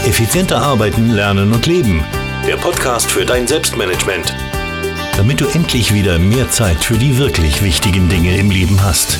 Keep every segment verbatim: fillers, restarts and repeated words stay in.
Effizienter arbeiten, lernen und leben. Der Podcast für dein Selbstmanagement. Damit du endlich wieder mehr Zeit für die wirklich wichtigen Dinge im Leben hast.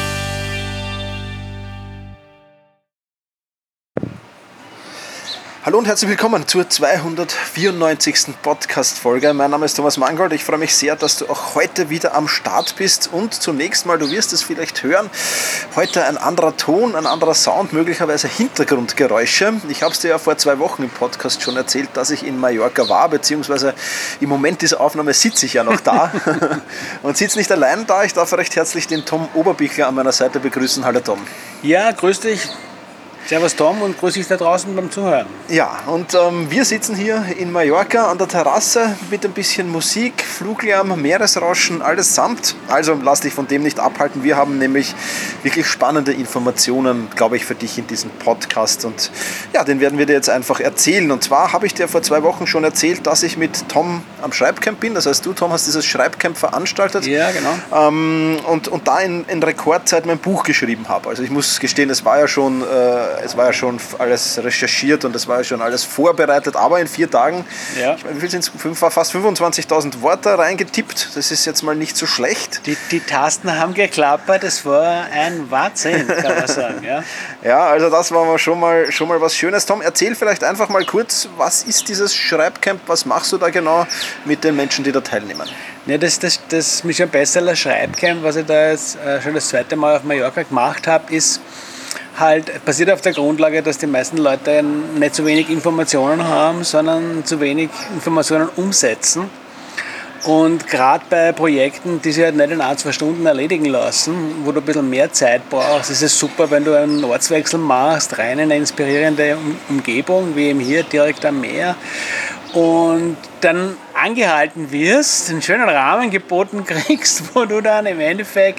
Hallo und herzlich willkommen zur zweihundertvierundneunzigsten Podcast-Folge. Mein Name ist Thomas Mangold. Ich freue mich sehr, dass du auch heute wieder am Start bist. Und zunächst mal, du wirst es vielleicht hören, heute ein anderer Ton, ein anderer Sound, möglicherweise Hintergrundgeräusche. Ich habe es dir ja vor zwei Wochen im Podcast schon erzählt, dass ich in Mallorca war, beziehungsweise im Moment dieser Aufnahme sitze ich ja noch da und sitze nicht allein da. Ich darf recht herzlich den Tom Oberbichler an meiner Seite begrüßen. Hallo Tom. Ja, grüß dich. Servus Tom und grüß dich da draußen beim Zuhören. Ja, und ähm, wir sitzen hier in Mallorca an der Terrasse mit ein bisschen Musik, Fluglärm, Meeresrauschen, alles samt. Also lass dich von dem nicht abhalten. Wir haben nämlich wirklich spannende Informationen, glaube ich, für dich in diesem Podcast. Und ja, den werden wir dir jetzt einfach erzählen. Und zwar habe ich dir vor zwei Wochen schon erzählt, dass ich mit Tom am Schreibcamp bin. Das heißt, du, Tom, hast dieses Schreibcamp veranstaltet. Ja, genau. Ähm, und, und da in, in Rekordzeit mein Buch geschrieben habe. Also ich muss gestehen, es war ja schon... Äh, Es war ja schon alles recherchiert und es war ja schon alles vorbereitet, aber in vier Tagen, ja. ich meine, wie viel sind es? Fast fünfundzwanzigtausend Worte reingetippt. Das ist jetzt mal nicht so schlecht. Die, die Tasten haben geklappert, das war ein Wahnsinn, kann man sagen. Ja, ja, also das war mal schon, mal schon mal was Schönes. Tom, erzähl vielleicht einfach mal kurz, was ist dieses Schreibcamp, was machst du da genau mit den Menschen, die da teilnehmen? Ja, das, das, das Mission Bestseller Schreibcamp, was ich da jetzt äh, schon das zweite Mal auf Mallorca gemacht habe, ist halt basiert auf der Grundlage, dass die meisten Leute nicht so wenig Informationen haben, sondern zu wenig Informationen umsetzen. Und gerade bei Projekten, die sich halt nicht in ein, zwei Stunden erledigen lassen, wo du ein bisschen mehr Zeit brauchst, ist es super, wenn du einen Ortswechsel machst, rein in eine inspirierende Umgebung, wie eben hier direkt am Meer. Und dann angehalten wirst, einen schönen Rahmen geboten kriegst, wo du dann im Endeffekt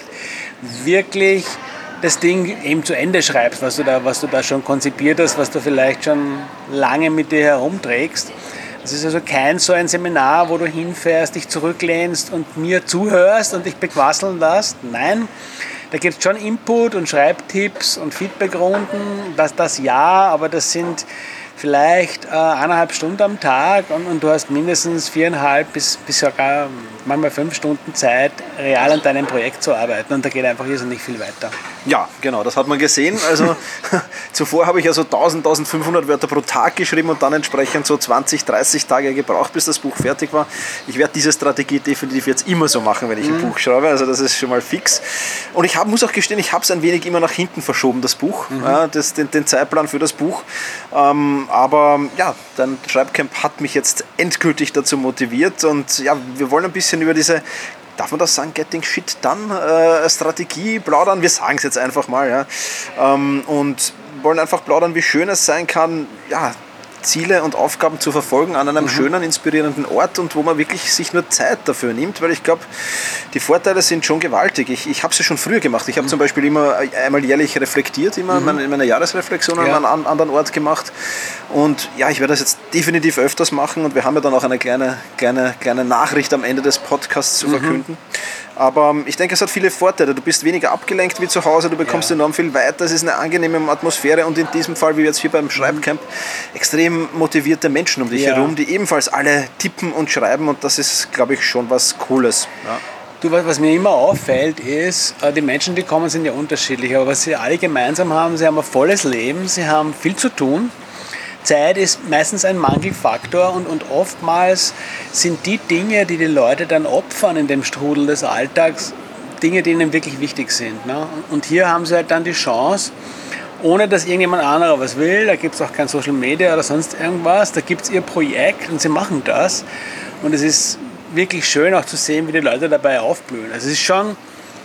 wirklich das Ding eben zu Ende schreibst, was du da, was du da schon konzipiert hast, was du vielleicht schon lange mit dir herumträgst. Das ist also kein so ein Seminar, wo du hinfährst, dich zurücklehnst und mir zuhörst und dich bequasseln lässt. Nein, da gibt es schon Input und Schreibtipps und Feedbackrunden, das, das ja, aber das sind vielleicht äh, eineinhalb Stunden am Tag und, und du hast mindestens viereinhalb bis, bis sogar manchmal fünf Stunden Zeit, real an deinem Projekt zu arbeiten und da geht einfach irrsinnig viel weiter. Ja, genau, das hat man gesehen. Also zuvor habe ich ja so tausend, tausendfünfhundert Wörter pro Tag geschrieben und dann entsprechend so zwanzig, dreißig Tage gebraucht, bis das Buch fertig war. Ich werde diese Strategie definitiv jetzt immer so machen, wenn ich ein mhm. Buch schreibe, also das ist schon mal fix. Und ich hab, muss auch gestehen, ich habe es ein wenig immer nach hinten verschoben, das Buch, mhm. ja, das, den, den Zeitplan für das Buch. Ähm, aber ja, dein Schreibcamp hat mich jetzt endgültig dazu motiviert und ja, wir wollen ein bisschen über diese, darf man das sagen, Getting Shit Done äh, Strategie plaudern? Wir sagen es jetzt einfach mal. Ja. Ähm, und wollen einfach plaudern, wie schön es sein kann, ja, Ziele und Aufgaben zu verfolgen an einem mhm. schönen, inspirierenden Ort und wo man wirklich sich nur Zeit dafür nimmt, weil ich glaube, die Vorteile sind schon gewaltig. Ich, ich habe es ja schon früher gemacht. Ich habe mhm. zum Beispiel immer einmal jährlich reflektiert, immer mhm. meine, meine Jahresreflexion ja. an einem anderen Ort gemacht und ja, ich werde das jetzt definitiv öfters machen und wir haben ja dann auch eine kleine, kleine, kleine Nachricht am Ende des Podcasts zu mhm. verkünden. Aber ich denke, es hat viele Vorteile. Du bist weniger abgelenkt wie zu Hause, du bekommst ja. enorm viel weiter, es ist eine angenehme Atmosphäre und in diesem Fall, wie jetzt hier beim Schreibcamp, extrem motivierte Menschen um dich ja. herum, die ebenfalls alle tippen und schreiben und das ist, glaube ich, schon was Cooles. Ja. Du, was mir immer auffällt, ist, die Menschen, die kommen, sind ja unterschiedlich, aber was sie alle gemeinsam haben, sie haben ein volles Leben, sie haben viel zu tun. Zeit ist meistens ein Mangelfaktor und, und oftmals sind die Dinge, die die Leute dann opfern in dem Strudel des Alltags, Dinge, die ihnen wirklich wichtig sind. Ne? Und hier haben sie halt dann die Chance, ohne dass irgendjemand anderer was will, da gibt es auch kein Social Media oder sonst irgendwas, da gibt es ihr Projekt und sie machen das. Und es ist wirklich schön auch zu sehen, wie die Leute dabei aufblühen. Also es ist schon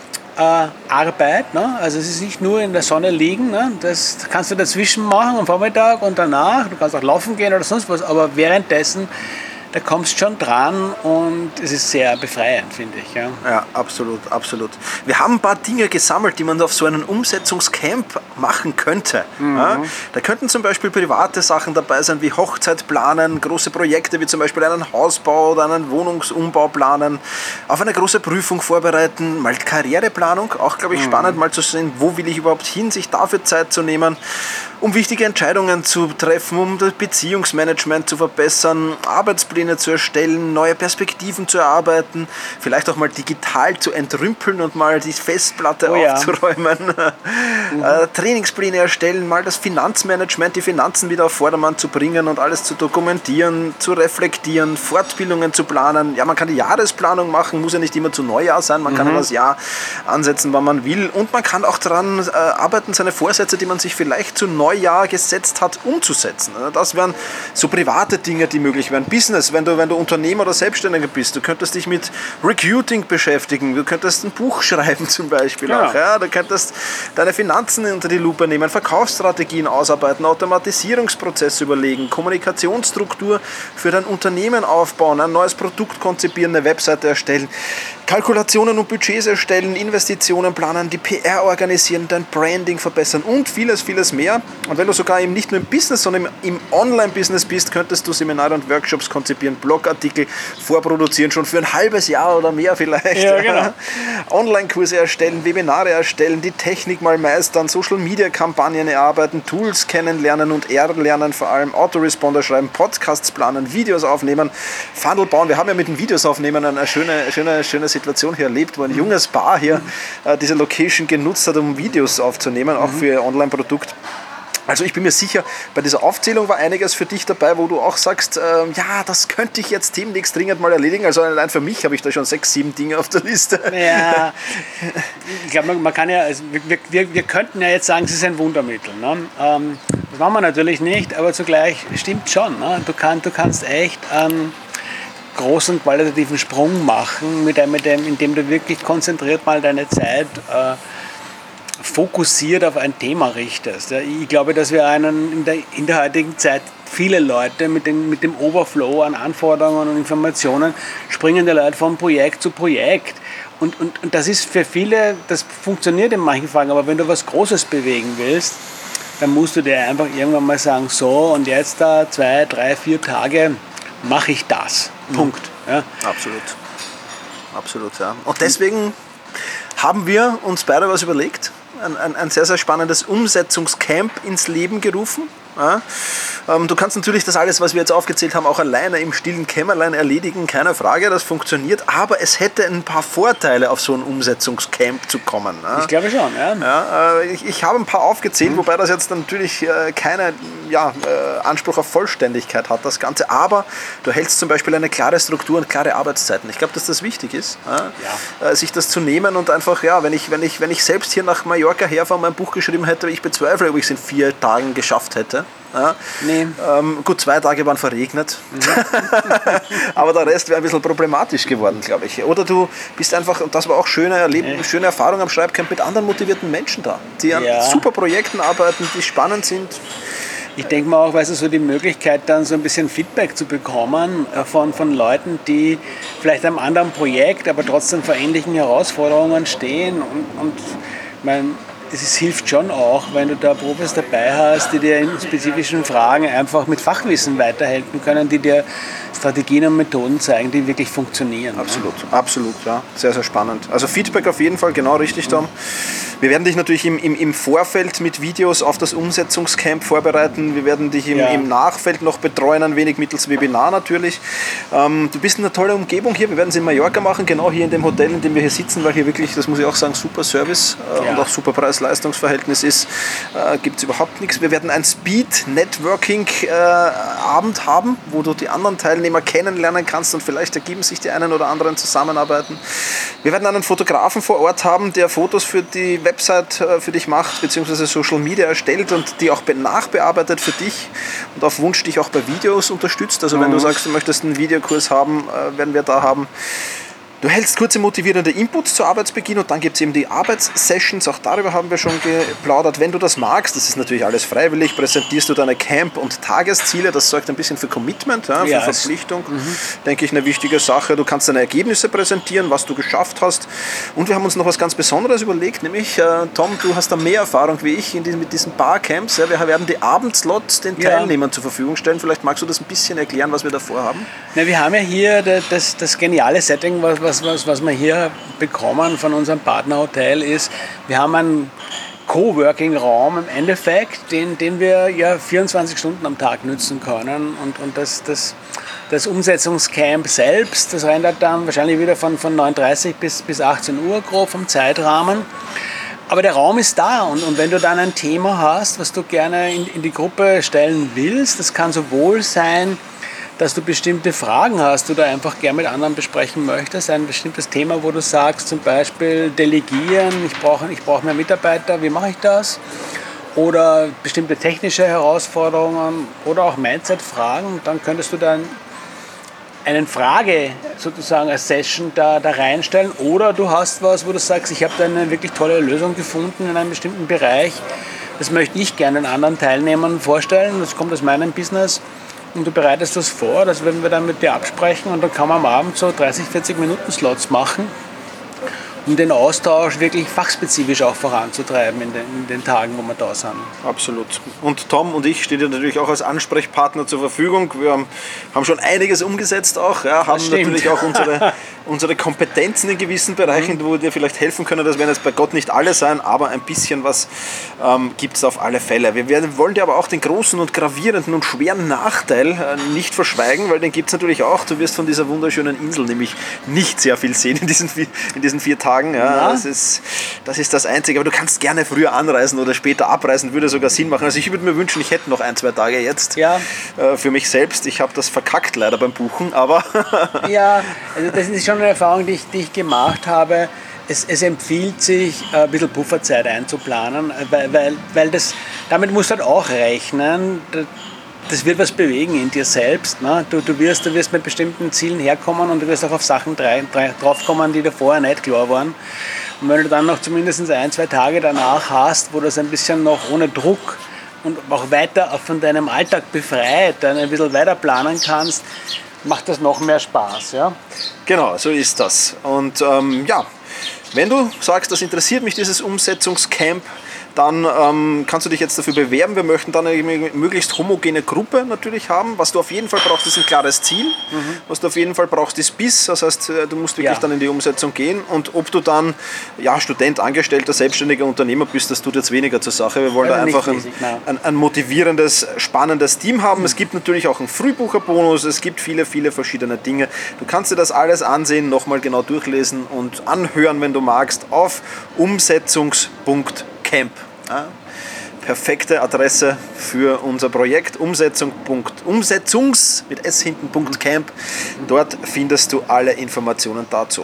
äh, Arbeit, ne? Also es ist nicht nur in der Sonne liegen, ne? Das kannst du dazwischen machen am Vormittag und danach, du kannst auch laufen gehen oder sonst was, aber währenddessen da kommst schon dran und es ist sehr befreiend, finde ich. Ja. ja, absolut, absolut. Wir haben ein paar Dinge gesammelt, die man auf so einem Umsetzungscamp machen könnte. Mhm. Ja, da könnten zum Beispiel private Sachen dabei sein, wie Hochzeit planen, große Projekte wie zum Beispiel einen Hausbau oder einen Wohnungsumbau planen, auf eine große Prüfung vorbereiten, mal Karriereplanung, auch glaube ich mhm. spannend, mal zu sehen, wo will ich überhaupt hin, sich dafür Zeit zu nehmen. um wichtige Entscheidungen zu treffen, um das Beziehungsmanagement zu verbessern, Arbeitspläne zu erstellen, neue Perspektiven zu erarbeiten, vielleicht auch mal digital zu entrümpeln und mal die Festplatte oh ja. aufzuräumen, mhm. äh, Trainingspläne erstellen, mal das Finanzmanagement, die Finanzen wieder auf Vordermann zu bringen und alles zu dokumentieren, zu reflektieren, Fortbildungen zu planen. Ja, man kann die Jahresplanung machen, muss ja nicht immer zu Neujahr sein, man kann mhm. immer das Jahr ansetzen, wann man will, und man kann auch daran äh, arbeiten, seine Vorsätze, die man sich vielleicht zu Neujahr gesetzt hat, umzusetzen. Das wären so private Dinge, die möglich wären. Business, wenn du, wenn du Unternehmer oder Selbstständiger bist, du könntest dich mit Recruiting beschäftigen, du könntest ein Buch schreiben zum Beispiel ja. auch. Ja? Du könntest deine Finanzen unter die Lupe nehmen, Verkaufsstrategien ausarbeiten, Automatisierungsprozesse überlegen, Kommunikationsstruktur für dein Unternehmen aufbauen, ein neues Produkt konzipieren, eine Webseite erstellen, Kalkulationen und Budgets erstellen, Investitionen planen, die P R organisieren, dein Branding verbessern und vieles, vieles mehr. Und wenn du sogar eben nicht nur im Business, sondern im Online-Business bist, könntest du Seminare und Workshops konzipieren, Blogartikel vorproduzieren, schon für ein halbes Jahr oder mehr vielleicht. Ja, genau. Online-Kurse erstellen, Webinare erstellen, die Technik mal meistern, Social-Media-Kampagnen erarbeiten, Tools kennenlernen und erlernen, vor allem Autoresponder schreiben, Podcasts planen, Videos aufnehmen, Funnel bauen. Wir haben ja mit den Videos aufnehmen eine schöne, schöne, schöne Situation hier erlebt, wo ein junges Paar hier äh, diese Location genutzt hat, um Videos aufzunehmen, auch für ihr Online-Produkt. Also ich bin mir sicher, bei dieser Aufzählung war einiges für dich dabei, wo du auch sagst, äh, ja, das könnte ich jetzt demnächst dringend mal erledigen. Also allein für mich habe ich da schon sechs, sieben Dinge auf der Liste. Ja, ich glaube, man, man kann ja, also wir, wir, wir könnten ja jetzt sagen, es ist ein Wundermittel. Ne? Ähm, das machen wir natürlich nicht, aber zugleich stimmt schon. Ne? Du, kann, du kannst echt einen großen qualitativen Sprung machen, mit dem, mit dem, indem du wirklich konzentriert mal deine Zeit äh, fokussiert auf ein Thema richtest. Ich glaube, dass wir einen in der, in der heutigen Zeit viele Leute mit, den, mit dem Overflow an Anforderungen und Informationen springen die Leute von Projekt zu Projekt. Und, und, und das ist für viele, das funktioniert in manchen Fällen, aber wenn du was Großes bewegen willst, dann musst du dir einfach irgendwann mal sagen, so und jetzt da zwei, drei, vier Tage mache ich das. Mhm. Punkt. Ja. Absolut. Absolut, ja. Und deswegen haben wir uns beide was überlegt. Ein, ein, ein sehr, sehr spannendes Umsetzungscamp ins Leben gerufen. Ja. Ähm, du kannst natürlich das alles, was wir jetzt aufgezählt haben, auch alleine im stillen Kämmerlein erledigen, keine Frage, das funktioniert, aber es hätte ein paar Vorteile, auf so ein Umsetzungscamp zu kommen. Ja. Ich glaube schon, ja. ja äh, ich, ich habe ein paar aufgezählt, mhm. wobei das jetzt natürlich äh, keinen ja, äh, Anspruch auf Vollständigkeit hat, das Ganze, aber du hältst zum Beispiel eine klare Struktur und klare Arbeitszeiten. Ich glaube, dass das wichtig ist, ja. Ja. Äh, sich das zu nehmen und einfach, ja, wenn ich, wenn ich, wenn ich selbst hier nach Mallorca herfahre und mein Buch geschrieben hätte, ich bezweifle, ob ich es in vier Tagen geschafft hätte. Ja. Nee. Ähm, gut, zwei Tage waren verregnet, mhm. aber der Rest wäre ein bisschen problematisch geworden, glaube ich. Oder du bist einfach, und das war auch schöne, Erleben, nee. schöne Erfahrung am Schreibcamp, mit anderen motivierten Menschen da, die an ja. super Projekten arbeiten, die spannend sind. Ich denke mal auch, weißt du, so die Möglichkeit dann so ein bisschen Feedback zu bekommen von, von Leuten, die vielleicht am anderen Projekt, aber trotzdem vor ähnlichen Herausforderungen stehen und, und mein es hilft schon auch, wenn du da Profis dabei hast, die dir in spezifischen Fragen einfach mit Fachwissen weiterhelfen können, die dir Strategien und Methoden zeigen, die wirklich funktionieren. Absolut, ja. absolut, ja. Sehr, sehr spannend. Also Feedback auf jeden Fall, genau richtig, Tom. Wir werden dich natürlich im, im, im Vorfeld mit Videos auf das Umsetzungscamp vorbereiten. Wir werden dich im, ja. im Nachfeld noch betreuen, ein wenig mittels Webinar natürlich. Ähm, du bist in einer tollen Umgebung hier. Wir werden es in Mallorca machen, genau hier in dem Hotel, in dem wir hier sitzen, weil hier wirklich, das muss ich auch sagen, super Service äh, ja. und auch super Preis-Leistungs-Verhältnis ist. Äh, gibt es überhaupt nichts. Wir werden ein Speed-Networking-Abend äh, haben, wo du die anderen Teilnehmer kennenlernen kannst und vielleicht ergeben sich die einen oder anderen Zusammenarbeiten. Wir werden einen Fotografen vor Ort haben, der Fotos für die Website für dich macht, beziehungsweise Social Media erstellt und die auch nachbearbeitet für dich und auf Wunsch dich auch bei Videos unterstützt. Also mhm. wenn du sagst, du möchtest einen Videokurs haben, werden wir da haben. Du hältst kurze motivierende Inputs zu Arbeitsbeginn und dann gibt es eben die Arbeitssessions, auch darüber haben wir schon geplaudert. Wenn du das magst, das ist natürlich alles freiwillig, präsentierst du deine Camp- und Tagesziele, das sorgt ein bisschen für Commitment, ja, für ja, Verpflichtung, mhm. denke ich, eine wichtige Sache. Du kannst deine Ergebnisse präsentieren, was du geschafft hast und wir haben uns noch was ganz Besonderes überlegt, nämlich, äh, Tom, du hast da mehr Erfahrung wie ich in diesen, mit diesen Barcamps, ja, wir werden die Abendslots den Teilnehmern ja. zur Verfügung stellen. Vielleicht magst du das ein bisschen erklären, was wir da vorhaben? Na, wir haben ja hier das, das geniale Setting, was Was, was, was wir hier bekommen von unserem Partnerhotel ist, wir haben ein Coworking-Raum im Endeffekt, den, den wir ja vierundzwanzig Stunden am Tag nutzen können. Und, und das, das, das Umsetzungscamp selbst, das rendert dann wahrscheinlich wieder von, von neun Uhr dreißig bis, bis achtzehn Uhr grob vom Zeitrahmen. Aber der Raum ist da und, und wenn du dann ein Thema hast, was du gerne in, in die Gruppe stellen willst, das kann sowohl sein, dass du bestimmte Fragen hast oder einfach gerne mit anderen besprechen möchtest, ein bestimmtes Thema, wo du sagst, zum Beispiel delegieren, ich brauche ich brauche mehr Mitarbeiter, wie mache ich das? Oder bestimmte technische Herausforderungen oder auch Mindset-Fragen, dann könntest du dann einen Frage sozusagen als Session da, da reinstellen oder du hast was, wo du sagst, ich habe da eine wirklich tolle Lösung gefunden in einem bestimmten Bereich, das möchte ich gerne den anderen Teilnehmern vorstellen, das kommt aus meinem Business. Und du bereitest das vor, das werden wir dann mit dir absprechen und dann kann man am Abend so dreißig, vierzig Minuten Slots machen, um den Austausch wirklich fachspezifisch auch voranzutreiben in den, in den Tagen, wo wir da sind. Absolut. Und Tom und ich stehen dir natürlich auch als Ansprechpartner zur Verfügung. Wir haben, haben schon einiges umgesetzt auch, ja, haben natürlich auch unsere, unsere Kompetenzen in gewissen Bereichen, mhm. wo wir dir vielleicht helfen können. Das werden jetzt bei Gott nicht alle sein, aber ein bisschen was ähm, gibt es auf alle Fälle. Wir werden, wollen dir aber auch den großen und gravierenden und schweren Nachteil äh, nicht verschweigen, weil den gibt es natürlich auch. Du wirst von dieser wunderschönen Insel nämlich nicht sehr viel sehen in diesen, in diesen vier Tagen. Ja, das ist, das ist das Einzige. Aber du kannst gerne früher anreisen oder später abreisen, würde sogar Sinn machen. Also ich würde mir wünschen, ich hätte noch ein, zwei Tage jetzt ja. äh, für mich selbst. Ich habe das verkackt leider beim Buchen, aber... ja, also das ist schon eine Erfahrung, die ich, die ich gemacht habe. Es, es empfiehlt sich, ein bisschen Pufferzeit einzuplanen, weil, weil, weil das, damit musst du halt auch rechnen. Das wird was bewegen in dir selbst. Ne? Du, du, wirst, du wirst mit bestimmten Zielen herkommen und du wirst auch auf Sachen draufkommen, die dir vorher nicht klar waren. Und wenn du dann noch zumindest ein, zwei Tage danach hast, wo du es ein bisschen noch ohne Druck und auch weiter von deinem Alltag befreit, dann ein bisschen weiter planen kannst, macht das noch mehr Spaß. Ja? Genau, so ist das. Und ähm, ja, wenn du sagst, das interessiert mich, dieses Umsetzungscamp, dann ähm, kannst du dich jetzt dafür bewerben. Wir möchten dann eine möglichst homogene Gruppe natürlich haben. Was du auf jeden Fall brauchst, ist ein klares Ziel. Mhm. Was du auf jeden Fall brauchst, ist Biss. Das heißt, du musst wirklich ja. dann in die Umsetzung gehen. Und ob du dann ja, Student, Angestellter, selbstständiger Unternehmer bist, das tut jetzt weniger zur Sache. Wir wollen ja, da einfach ein, ein, ein motivierendes, spannendes Team haben. Mhm. Es gibt natürlich auch einen Frühbucherbonus. Es gibt viele, viele verschiedene Dinge. Du kannst dir das alles ansehen, nochmal genau durchlesen und anhören, wenn du magst, auf umsetzungs punkt camp. Ja, perfekte Adresse für unser Projekt Umsetzung. Umsetzungs mit S hinten Camp. Dort findest du alle Informationen dazu.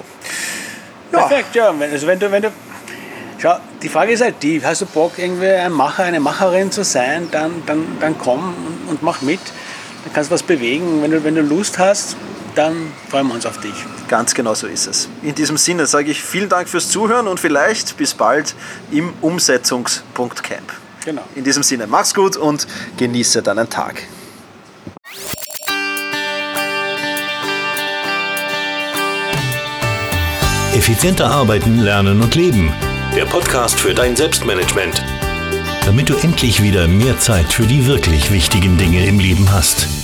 Ja. Perfekt, ja. Also wenn du, wenn du, schau, die Frage ist halt die, hast du Bock, irgendwie ein Macher, eine Macherin zu sein, dann, dann, dann komm und, und mach mit. Dann kannst du was bewegen. Wenn du, wenn du Lust hast, dann freuen wir uns auf dich. Ganz genau so ist es. In diesem Sinne sage ich vielen Dank fürs Zuhören und vielleicht bis bald im Umsetzungs punkt camp. Genau. In diesem Sinne, mach's gut und genieße deinen Tag. Effizienter arbeiten, lernen und leben. Der Podcast für dein Selbstmanagement. Damit du endlich wieder mehr Zeit für die wirklich wichtigen Dinge im Leben hast.